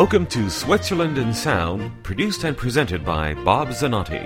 Welcome to Switzerland in Sound, produced and presented by Bob Zanotti.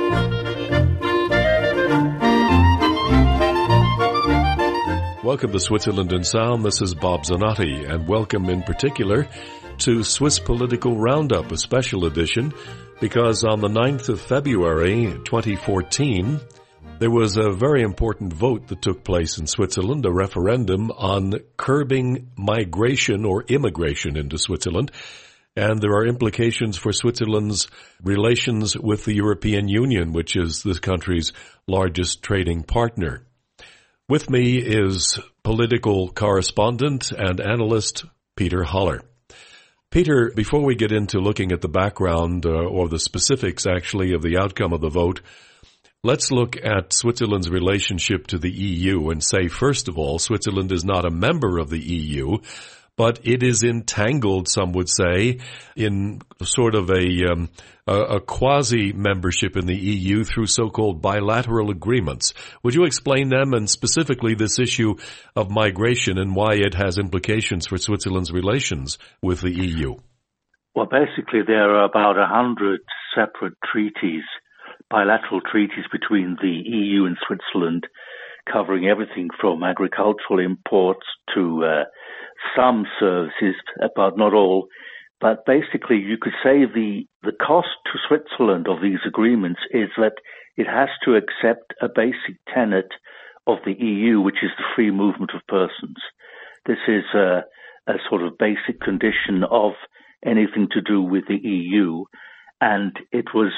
Welcome to Switzerland in Sound. This is Bob Zanotti, and welcome in particular to Swiss Political Roundup, a special edition, because on the 9th of February 2014, there was a very important vote that took place in Switzerland, a referendum on curbing migration or immigration into Switzerland. And there are implications for Switzerland's relations with the European Union, which is this country's largest trading partner. With me is political correspondent and analyst Peter Haller. Peter, before we get into looking at the background or the specifics, actually, of the outcome of the vote, let's look at Switzerland's relationship to the EU and say, first of all, Switzerland is not a member of the EU, but it is entangled, some would say, in sort of a quasi-membership in the EU through so-called bilateral agreements. Would you explain them, and specifically this issue of migration and why it has implications for Switzerland's relations with the EU? Well, basically there are about 100 separate treaties, bilateral treaties between the EU and Switzerland, covering everything from agricultural imports to some services, but not all. But basically, you could say the cost to Switzerland of these agreements is that it has to accept a basic tenet of the EU, which is the free movement of persons. This is a sort of basic condition of anything to do with the EU, and it was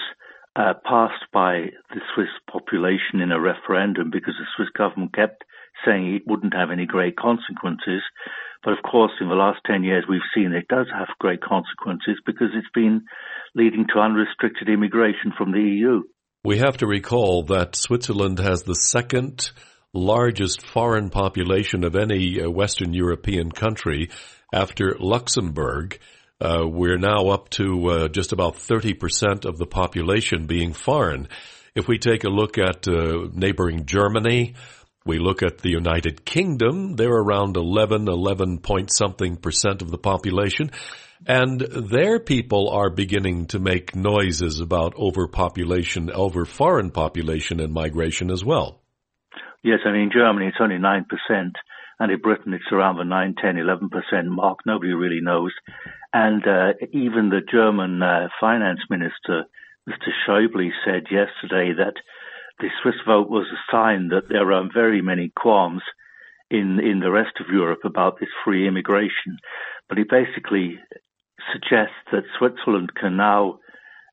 passed by the Swiss population in a referendum because the Swiss government kept saying it wouldn't have any great consequences. But of course, in the last 10 years, we've seen it does have great consequences because it's been leading to unrestricted immigration from the EU. We have to recall that Switzerland has the second largest foreign population of any Western European country after Luxembourg. We're now up to just about 30% of the population being foreign. If we take a look at neighboring Germany, we look at the United Kingdom, they're around 11 point something percent of the population, and their people are beginning to make noises about overpopulation, over foreign population and migration as well. Yes, and in Germany it's only 9%, and in Britain it's around the 9, 10, 11% mark. Nobody really knows. And even the German finance minister, Mr. Schäuble, said yesterday that the Swiss vote was a sign that there are very many qualms in the rest of Europe about this free immigration. But he basically suggests that Switzerland can now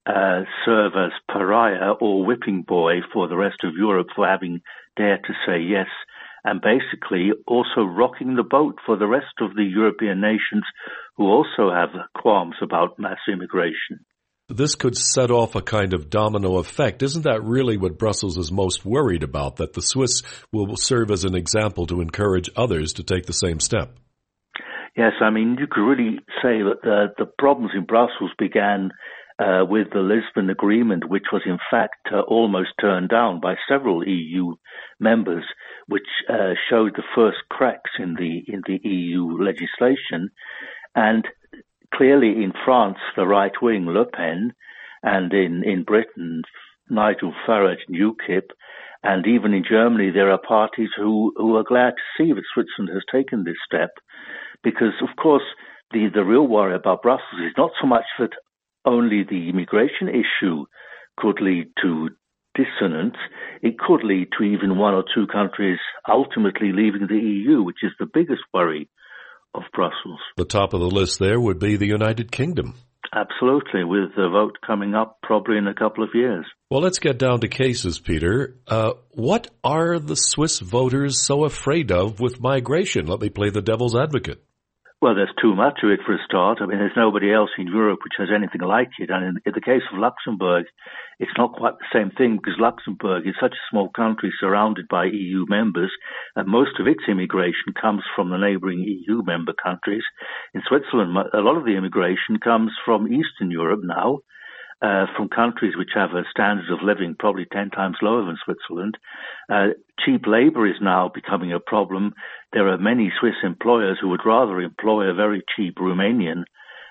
serve as pariah or whipping boy for the rest of Europe for having dared to say yes, and basically also rocking the boat for the rest of the European nations who also have qualms about mass immigration. This could set off a kind of domino effect. Isn't that really what Brussels is most worried about, that the Swiss will serve as an example to encourage others to take the same step? Yes, I mean, you could really say that the problems in Brussels began with the Lisbon Agreement, which was in fact almost turned down by several EU members, which showed the first cracks in the EU legislation. And clearly in France, the right wing, Le Pen, and in Britain, Nigel Farage and UKIP, and even in Germany, there are parties who are glad to see that Switzerland has taken this step, because, of course, the real worry about Brussels is not so much that only the immigration issue could lead to dissonance. It could lead to even one or two countries ultimately leaving the EU, which is the biggest worry of Brussels. The top of the list there would be the United Kingdom. Absolutely, with the vote coming up probably in a couple of years. Well, let's get down to cases, Peter. What are the Swiss voters so afraid of with migration? Let me play the devil's advocate. Well, there's too much of it for a start. I mean, there's nobody else in Europe which has anything like it. And in the case of Luxembourg, it's not quite the same thing because Luxembourg is such a small country surrounded by EU members, and most of its immigration comes from the neighboring EU member countries. In Switzerland, a lot of the immigration comes from Eastern Europe now, from countries which have a standard of living probably 10 times lower than Switzerland. Cheap labor is now becoming a problem. There are many Swiss employers who would rather employ a very cheap Romanian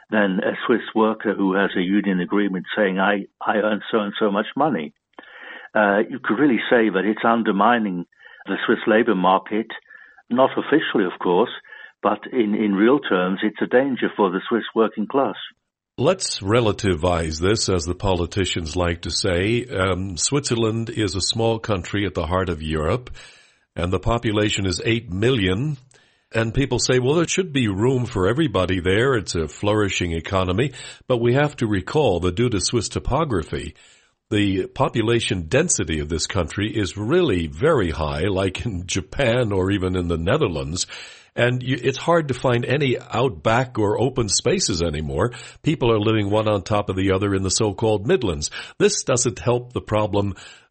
than a Swiss worker who has a union agreement saying, I earn so and so much money. You could really say that it's undermining the Swiss labour market, not officially, of course, but in real terms, it's a danger for the Swiss working class. Let's relativize this, as the politicians like to say. Switzerland is a small country at the heart of Europe, and the population is 8 million. And people say, well, there should be room for everybody there. It's a flourishing economy. But we have to recall that due to Swiss topography, the population density of this country is really very high, like in Japan or even in the Netherlands. And it's hard to find any outback or open spaces anymore. People are living one on top of the other in the so-called Midlands. This doesn't help the problem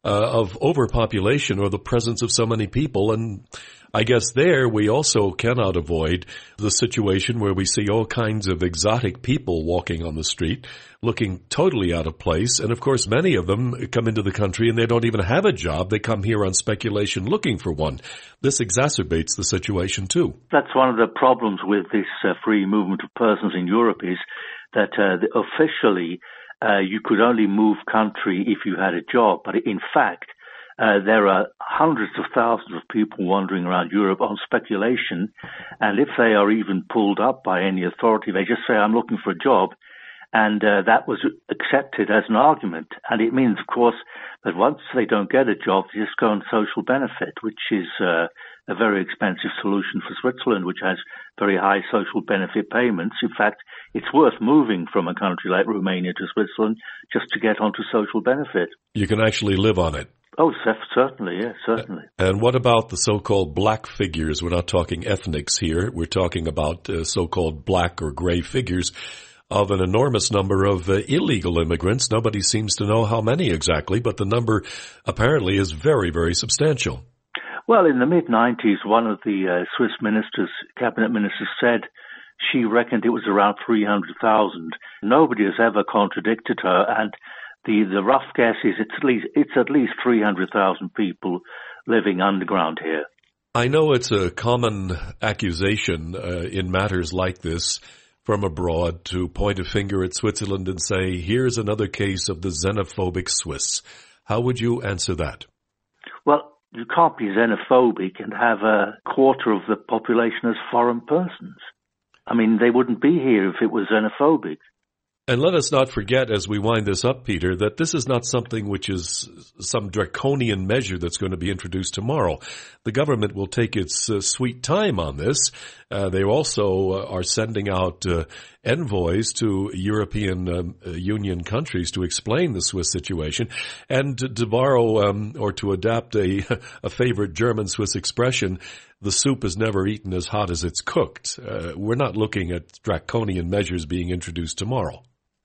of overpopulation or the presence of so many people. And I guess there we also cannot avoid the situation where we see all kinds of exotic people walking on the street, looking totally out of place. And of course, many of them come into the country and they don't even have a job. They come here on speculation looking for one. This exacerbates the situation too. That's one of the problems with this free movement of persons in Europe is that officially you could only move country if you had a job. But in fact, there are hundreds of thousands of people wandering around Europe on speculation, and if they are even pulled up by any authority, they just say, I'm looking for a job, and that was accepted as an argument. And it means, of course, that once they don't get a job, they just go on social benefit, which is a very expensive solution for Switzerland, which has very high social benefit payments. In fact, it's worth moving from a country like Romania to Switzerland just to get onto social benefit. You can actually live on it. Oh, certainly, yes, certainly. And what about the so-called black figures? We're not talking ethnics here. We're talking about so-called black or gray figures of an enormous number of illegal immigrants. Nobody seems to know how many exactly, but the number apparently is very, very substantial. Well, in the mid-90s, one of the Swiss cabinet ministers said she reckoned it was around 300,000. Nobody has ever contradicted her, and the rough guess is it's at least 300,000 people living underground here. I know it's a common accusation in matters like this from abroad to point a finger at Switzerland and say, here's another case of the xenophobic Swiss. How would you answer that? Well, you can't be xenophobic and have a quarter of the population as foreign persons. I mean, they wouldn't be here if it was xenophobic. And let us not forget, as we wind this up, Peter, that this is not something which is some draconian measure that's going to be introduced tomorrow. The government will take its sweet time on this. They also are sending out envoys to European Union countries to explain the Swiss situation. And to borrow or to adapt a favorite German-Swiss expression, the soup is never eaten as hot as it's cooked. We're not looking at draconian measures being introduced tomorrow.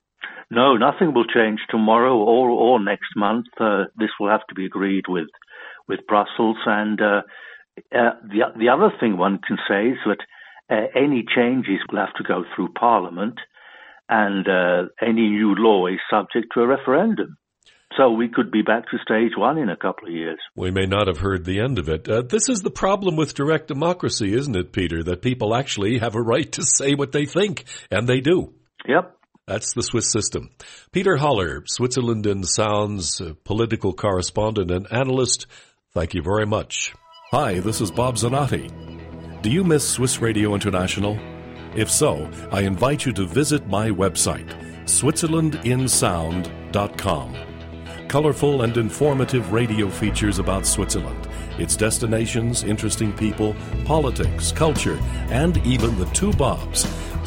No, nothing will change tomorrow or next month. This will have to be agreed with Brussels. And the other thing one can say is that any changes will have to go through Parliament, and any new law is subject to a referendum. So we could be back to stage one in a couple of years. We may not have heard the end of it. This is the problem with direct democracy, isn't it, Peter, that people actually have a right to say what they think, and they do. Yep. That's the Swiss system. Peter Haller, Switzerland in Sound's political correspondent and analyst, thank you very much. Hi, this is Bob Zanotti. Do you miss Swiss Radio International? If so, I invite you to visit my website, switzerlandinsound.com. Colorful and informative radio features about Switzerland, its destinations, interesting people, politics, culture, and even the two Bobs,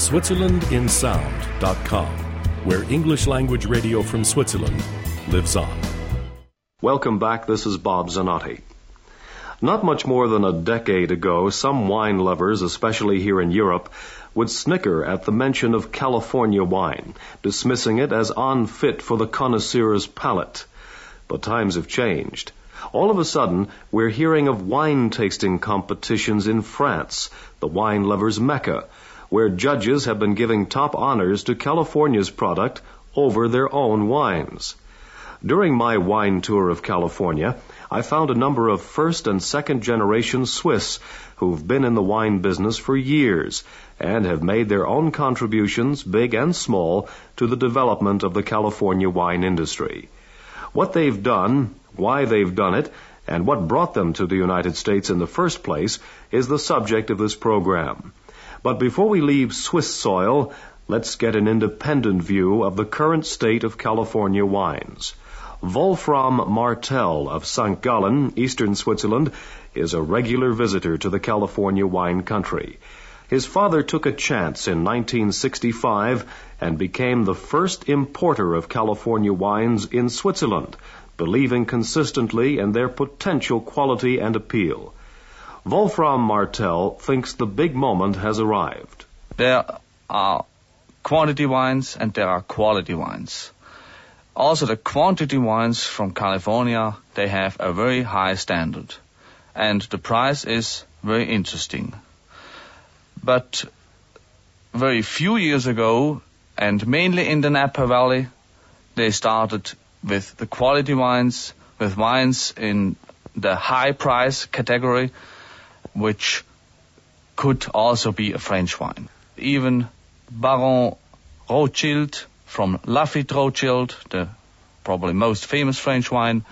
switzerlandinsound.com, where English language radio from Switzerland lives on. Welcome back, this is Bob Zanotti. Not much more than a decade ago, some wine lovers, especially here in Europe, would snicker at the mention of California wine, dismissing it as unfit for the connoisseur's palate. But times have changed. All of a sudden, we're hearing of wine-tasting competitions in France, the wine lovers' mecca, where judges have been giving top honors to California's product over their own wines. During my wine tour of California, I found a number of first and second generation Swiss who've been in the wine business for years and have made their own contributions, big and small, to the development of the California wine industry. What they've done, why they've done it, and what brought them to the United States in the first place is the subject of this program. But before we leave Swiss soil, let's get an independent view of the current state of California wines. Wolfram Martel of St. Gallen, eastern Switzerland, is a regular visitor to the California wine country. His father took a chance in 1965 and became the first importer of California wines in Switzerland, believing consistently in their potential quality and appeal. Wolfram Martel thinks the big moment has arrived. There are quantity wines and there are quality wines. Also, the quantity wines from California, they have a very high standard. And the price is very interesting. But very few years ago, and mainly in the Napa Valley, they started with the quality wines, with wines in the high price category, which could also be a French wine. Even Baron Rothschild from Lafite Rothschild, the probably most famous French wine,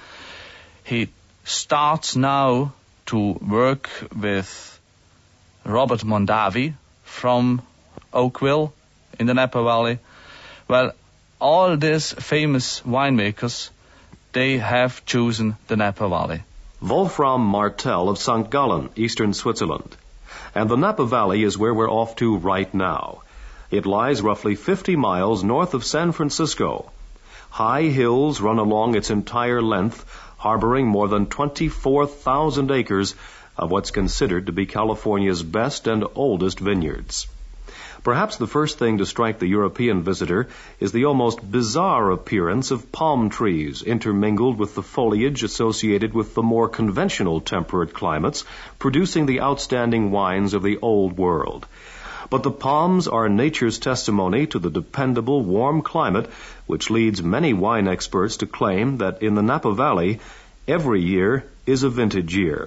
he starts now to work with Robert Mondavi from Oakville in the Napa Valley. Well, all these famous winemakers, they have chosen the Napa Valley. Wolfram Martel of St. Gallen, eastern Switzerland. And the Napa Valley is where we're off to right now. It lies roughly 50 miles north of San Francisco. High hills run along its entire length, harboring more than 24,000 acres of what's considered to be California's best and oldest vineyards. Perhaps the first thing to strike the European visitor is the almost bizarre appearance of palm trees intermingled with the foliage associated with the more conventional temperate climates, producing the outstanding wines of the Old World. But the palms are nature's testimony to the dependable, warm climate which leads many wine experts to claim that in the Napa Valley, every year is a vintage year.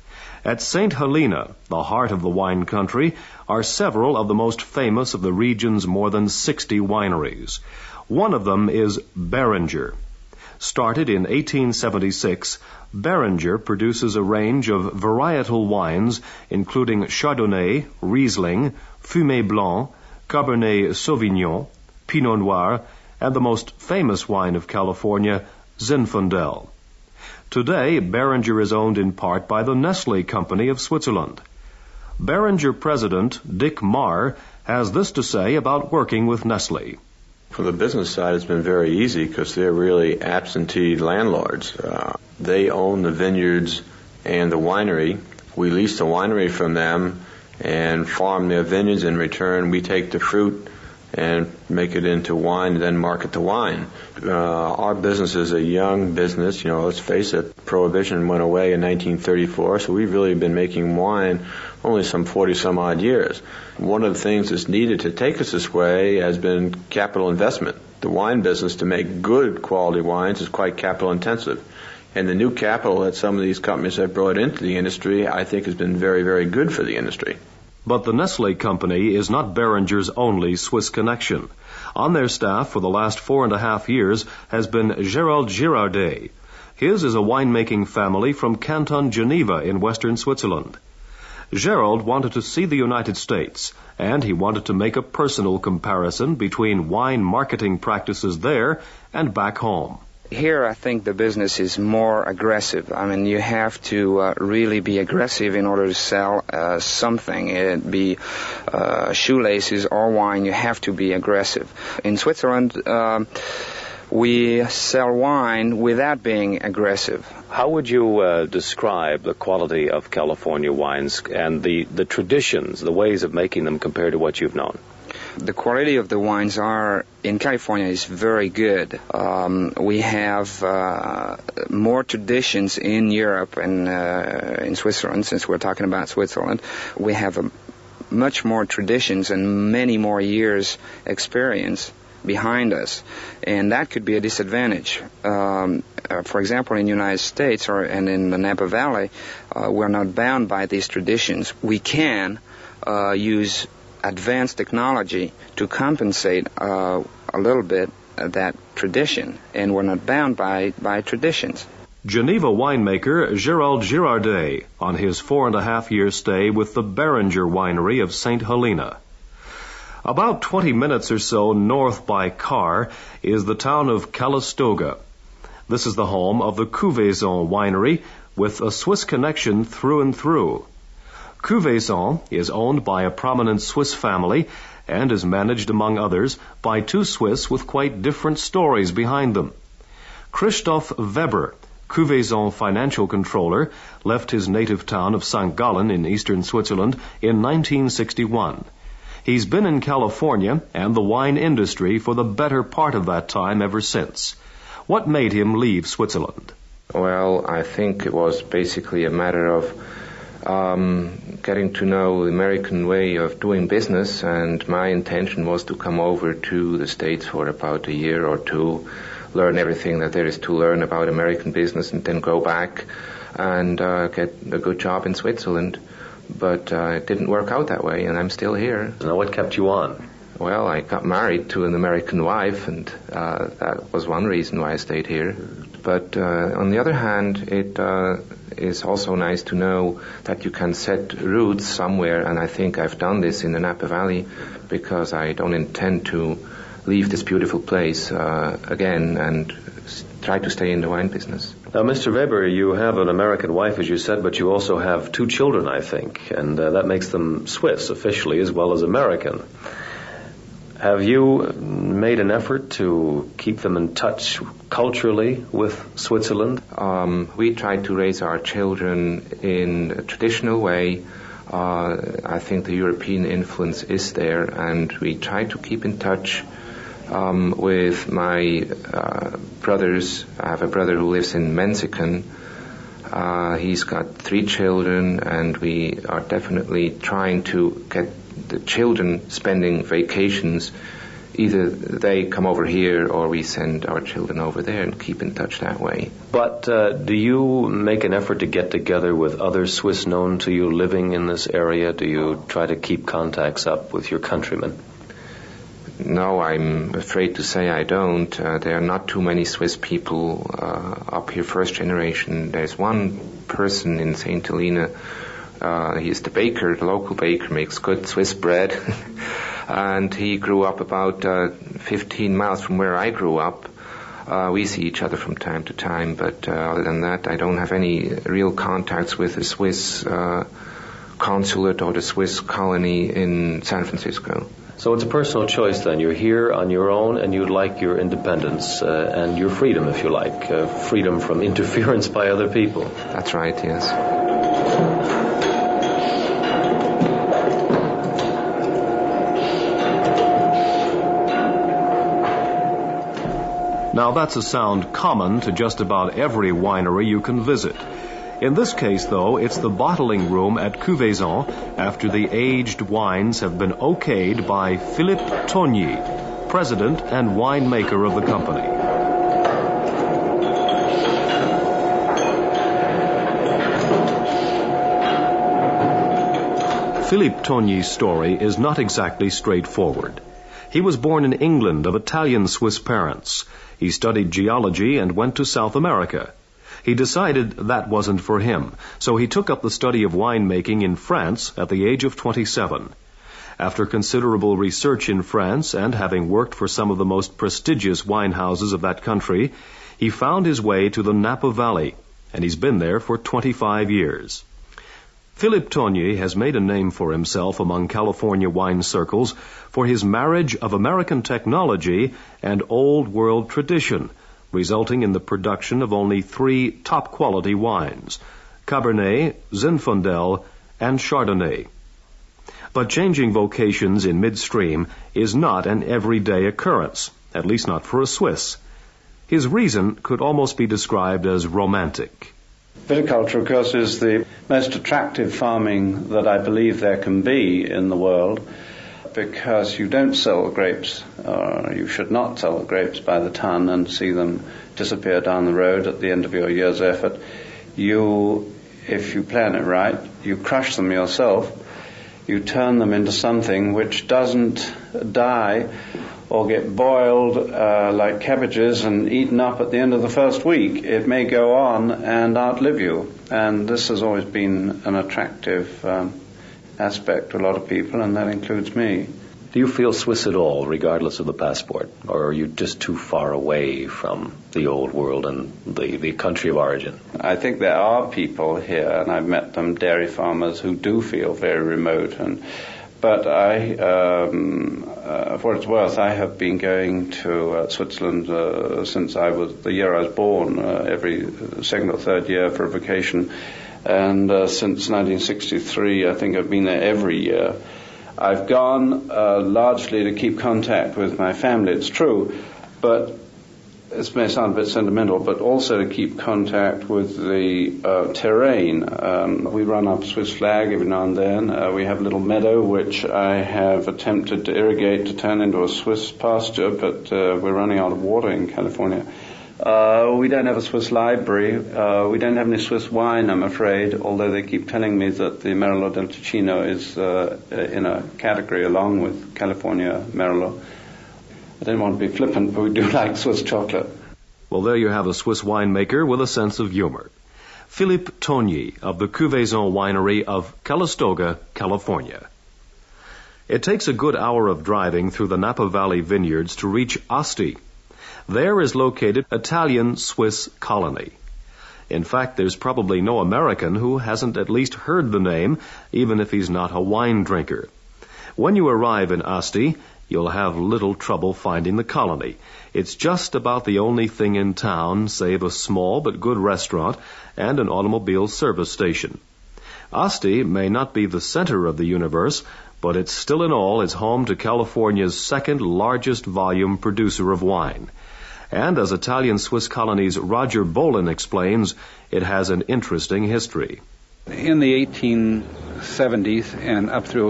At St. Helena, the heart of the wine country, are several of the most famous of the region's more than 60 wineries. One of them is Beringer. Started in 1876, Beringer produces a range of varietal wines, including Chardonnay, Riesling, Fumé Blanc, Cabernet Sauvignon, Pinot Noir, and the most famous wine of California, Zinfandel. Today, Beringer is owned in part by the Nestle Company of Switzerland. Beringer president Dick Marr has this to say about working with Nestle. From the business side, it's been very easy because they're really absentee landlords. They own the vineyards and the winery. We lease the winery from them and farm their vineyards. In return, we take the fruit and make it into wine and then market the wine. Our business is a young business. Let's face it, Prohibition went away in 1934, so we've really been making wine only some 40-some-odd years. One of the things that's needed to take us this way has been capital investment. The wine business, to make good quality wines, is quite capital intensive. And the new capital that some of these companies have brought into the industry, I think, has been very, very good for the industry. But the Nestle Company is not Beringer's only Swiss connection. On their staff for the last 4.5 years has been Gérald Girardet. His is a winemaking family from Canton Geneva in western Switzerland. Gérald wanted to see the United States, and he wanted to make a personal comparison between wine marketing practices there and back home. Here, I think the business is more aggressive. I mean, you have to really be aggressive in order to sell something. It be shoelaces or wine, you have to be aggressive. In Switzerland, we sell wine without being aggressive. How would you describe the quality of California wines and the traditions, the ways of making them compared to what you've known? The quality of the wines in California is very good. We have more traditions in Europe and in Switzerland, since we're talking about Switzerland. We have much more traditions and many more years experience behind us, and that could be a disadvantage. For example, in the United States and in the Napa Valley, we're not bound by these traditions. We can use advanced technology to compensate a little bit that tradition, and we're not bound by traditions. Geneva winemaker Gérald Girardet on his 4.5-year stay with the Beringer Winery of St. Helena. About 20 minutes or so north by car is the town of Calistoga. This is the home of the Cuvée Winery with a Swiss connection through and through. Cuvée is owned by a prominent Swiss family and is managed, among others, by two Swiss with quite different stories behind them. Christoph Weber, Cuvée financial controller, left his native town of St. Gallen in eastern Switzerland in 1961. He's been in California and the wine industry for the better part of that time ever since. What made him leave Switzerland? Well, I think it was basically a matter of getting to know the American way of doing business, and my intention was to come over to the States for about a year or two, learn everything that there is to learn about American business, and then go back and get a good job in Switzerland. But it didn't work out that way, and I'm still here. Now, what kept you on? Well, I got married to an American wife, and that was one reason why I stayed here. But on the other hand, it is also nice to know that you can set roots somewhere, and I think I've done this in the Napa Valley, because I don't intend to leave this beautiful place again and try to stay in the wine business. Now, Mr. Weber, you have an American wife, as you said, but you also have two children, I think, and that makes them Swiss officially as well as American. Have you made an effort to keep them in touch culturally with Switzerland? We try to raise our children in a traditional way. I think the European influence is there, and we try to keep in touch with my brothers. I have a brother who lives in Menziken. He's got 3 children, and we are definitely trying to get the children spending vacations. Either they come over here or we send our children over there and keep in touch that way. But do you make an effort to get together with other Swiss known to you living in this area? Do you try to keep contacts up with your countrymen? No, I'm afraid to say I don't. There are not too many Swiss people up here, first generation. There's one person in St. Helena. He's the baker, the local baker, makes good Swiss bread. And he grew up about 15 miles from where I grew up. We see each other from time to time, but other than that, I don't have any real contacts with the Swiss consulate or the Swiss colony in San Francisco. So it's a personal choice then. You're here on your own and you'd like your independence and your freedom, if you like, freedom from interference by other people. That's right, yes. Now that's a sound common to just about every winery you can visit. In this case, though, it's the bottling room at Cuvée after the aged wines have been okayed by Philippe Togny, president and winemaker of the company. Philippe Togny's story is not exactly straightforward. He was born in England of Italian-Swiss parents. He studied geology and went to South America. He decided that wasn't for him, so he took up the study of winemaking in France at the age of 27. After considerable research in France and having worked for some of the most prestigious wine houses of that country, he found his way to the Napa Valley, and he's been there for 25 years. Philippe Togny has made a name for himself among California wine circles for his marriage of American technology and old world tradition, resulting in the production of only 3 top-quality wines, Cabernet, Zinfandel, and Chardonnay. But changing vocations in midstream is not an everyday occurrence, at least not for a Swiss. His reason could almost be described as romantic. Viticulture, of course, is the most attractive farming that I believe there can be in the world. because you don't sell grapes, or you should not sell grapes by the ton and see them disappear down the road at the end of your year's effort. If you plan it right, you crush them yourself, you turn them into something which doesn't die or get boiled like cabbages and eaten up at the end of the first week. It may go on and outlive you. And this has always been an attractive aspect to a lot of people, and that includes me. Do you feel Swiss at all, regardless of the passport? Or are you just too far away from the old world and the country of origin? I think there are people here, and I've met them, dairy farmers, who do feel very remote. But for what it's worth, I have been going to Switzerland since the year I was born, every second or third year for a vacation. And since 1963, I think I've been there every year. I've gone largely to keep contact with my family, it's true, but this may sound a bit sentimental, but also to keep contact with the terrain. We run up Swiss flag every now and then. We have a little meadow which I have attempted to irrigate to turn into a Swiss pasture, but we're running out of water in California. We don't have a Swiss library. We don't have any Swiss wine, I'm afraid, although they keep telling me that the Merlot del Ticino is in a category along with California Merlot. I don't want to be flippant, but we do like Swiss chocolate. Well, there you have a Swiss winemaker with a sense of humor. Philippe Togny of the Cuvée Winery of Calistoga, California. It takes a good hour of driving through the Napa Valley vineyards to reach Asti. There is located Italian-Swiss colony. In fact, there's probably no American who hasn't at least heard the name, even if he's not a wine drinker. When you arrive in Asti, you'll have little trouble finding the colony. It's just about the only thing in town, save a small but good restaurant and an automobile service station. Asti may not be the center of the universe, but it's still in all is home to California's second largest volume producer of wine. And as Italian-Swiss Colony's Roger Bolin explains, it has an interesting history. In the 1870s and up through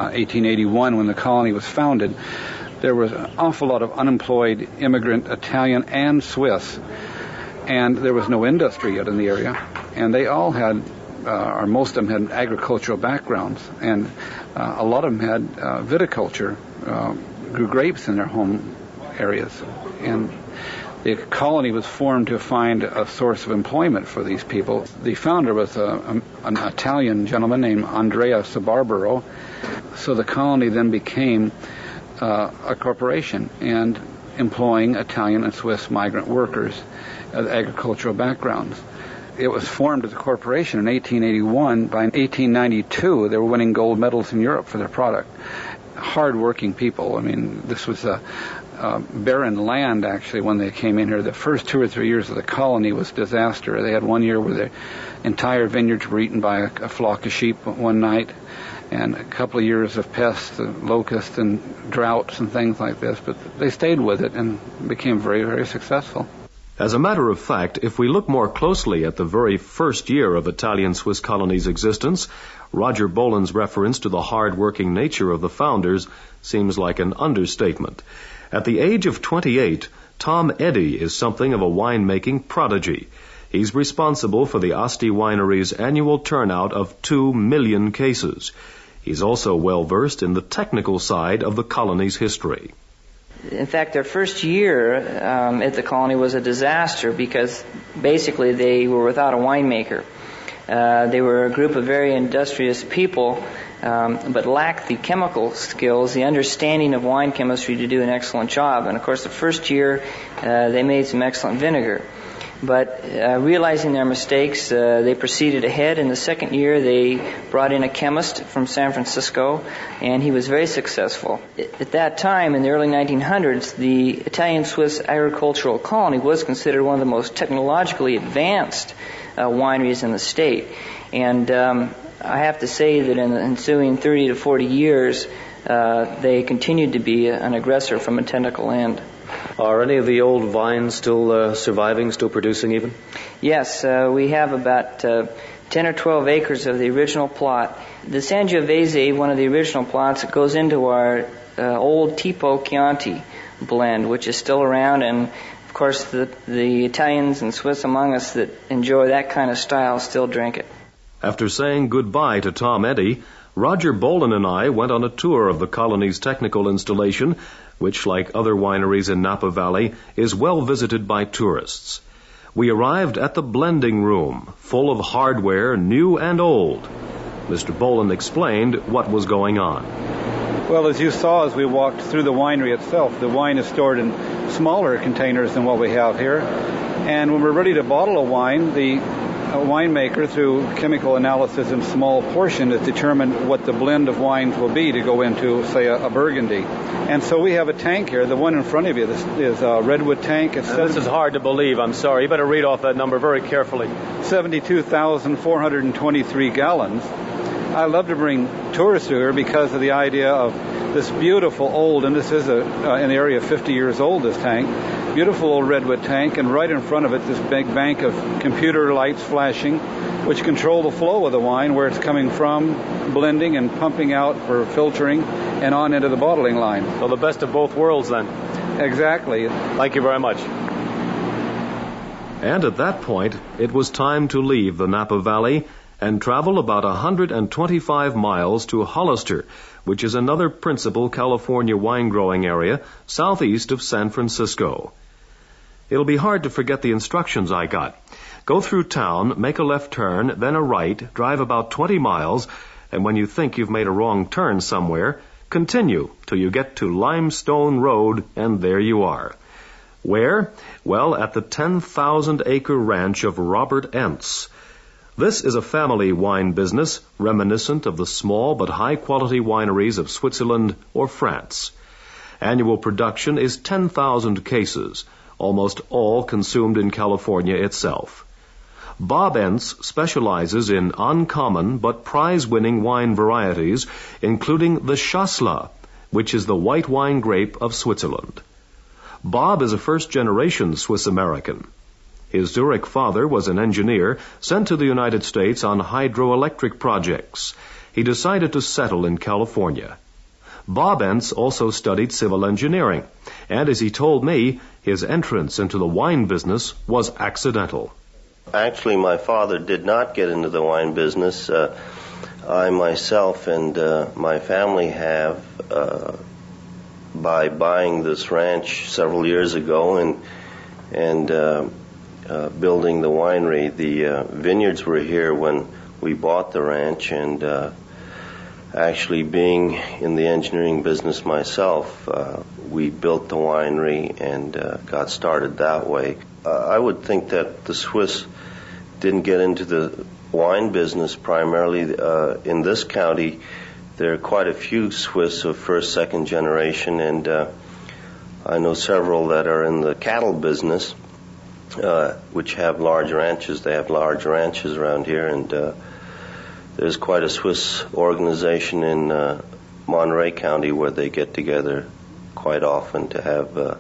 1881, when the colony was founded, there was an awful lot of unemployed immigrant Italian and Swiss, and there was no industry yet in the area. And they all had, or most of them had agricultural backgrounds, and a lot of them had viticulture, grew grapes in their home areas. And the colony was formed to find a source of employment for these people. The founder was an Italian gentleman named Andrea Sabarbaro. So the colony then became a corporation and employing Italian and Swiss migrant workers of agricultural backgrounds. It was formed as a corporation in 1881. By 1892, they were winning gold medals in Europe for their product. Hard-working people. I mean, this was barren land, actually, when they came in here. The first 2 or 3 years of the colony was disaster. They had one year where their entire vineyards were eaten by a flock of sheep one night, and a couple of years of pests, locusts, and droughts and things like this. But they stayed with it and became very, very successful. As a matter of fact, if we look more closely at the very first year of Italian-Swiss Colony's existence, Roger Bolin's reference to the hard-working nature of the founders seems like an understatement. At the age of 28, Tom Eddy is something of a winemaking prodigy. He's responsible for the Asti Winery's annual turnout of 2 million cases. He's also well-versed in the technical side of the colony's history. In fact, their first year at the colony was a disaster because basically they were without a winemaker. They were a group of very industrious people, but lacked the chemical skills, the understanding of wine chemistry to do an excellent job. And of course, the first year they made some excellent vinegar. But realizing their mistakes, they proceeded ahead. In the second year, they brought in a chemist from San Francisco, and he was very successful. At that time, in the early 1900s, the Italian-Swiss agricultural colony was considered one of the most technologically advanced wineries in the state. And I have to say that in the ensuing 30 to 40 years, they continued to be an aggressor from a technical end. Are any of the old vines still surviving, still producing even? Yes, we have about 10 or 12 acres of the original plot. The Sangiovese, one of the original plots, goes into our old Tipo Chianti blend, which is still around, and of course the Italians and Swiss among us that enjoy that kind of style still drink it. After saying goodbye to Tom Eddy, Roger Boland and I went on a tour of the colony's technical installation, which, like other wineries in Napa Valley, is well visited by tourists. We arrived at the blending room, full of hardware, new and old. Mr. Boland explained what was going on. Well, as you saw as we walked through the winery itself, the wine is stored in smaller containers than what we have here. And when we're ready to bottle a wine, the winemaker, through chemical analysis in small portion, has determined what the blend of wines will be to go into, say, a Burgundy. And so we have a tank here. The one in front of you, this is a redwood tank. This is hard to believe. I'm sorry. You better read off that number very carefully. 72,423 gallons. I love to bring tourists through here because of the idea of this beautiful old, and this is in the area of 50 years old, this tank, beautiful old redwood tank, and right in front of it, this big bank of computer lights flashing, which control the flow of the wine, where it's coming from, blending and pumping out for filtering, and on into the bottling line. So the best of both worlds, then. Exactly. Thank you very much. And at that point, it was time to leave the Napa Valley and travel about 125 miles to Hollister, which is another principal California wine-growing area southeast of San Francisco. It'll be hard to forget the instructions I got. Go through town, make a left turn, then a right, drive about 20 miles, and when you think you've made a wrong turn somewhere, continue till you get to Limestone Road, and there you are. Where? Well, at the 10,000-acre ranch of Robert Entz. This is a family wine business reminiscent of the small but high-quality wineries of Switzerland or France. Annual production is 10,000 cases, almost all consumed in California itself. Bob Entz specializes in uncommon but prize-winning wine varieties, including the Chasselas, which is the white wine grape of Switzerland. Bob is a first-generation Swiss-American. His Zurich father was an engineer sent to the United States on hydroelectric projects. He decided to settle in California. Bob Entz also studied civil engineering, and as he told me, his entrance into the wine business was accidental. Actually, my father did not get into the wine business. I myself and my family have, by buying this ranch several years ago and building the winery. The vineyards were here when we bought the ranch, and actually being in the engineering business myself, we built the winery and got started that way. I would think that the Swiss didn't get into the wine business primarily in this county. There are quite a few Swiss of first, second generation, and I know several that are in the cattle business, which have large ranches. They have large ranches around here, and there's quite a Swiss organization in Monterey County where they get together quite often to have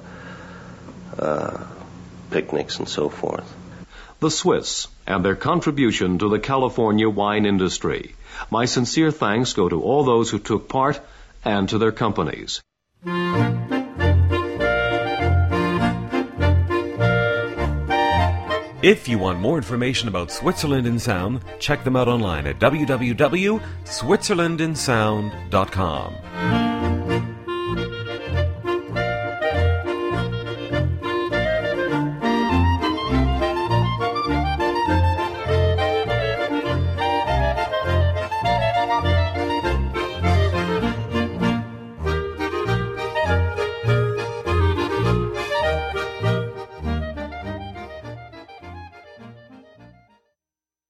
picnics and so forth. The Swiss and their contribution to the California wine industry. My sincere thanks go to all those who took part and to their companies. If you want more information about Switzerland in Sound, check them out online at www.switzerlandinsound.com.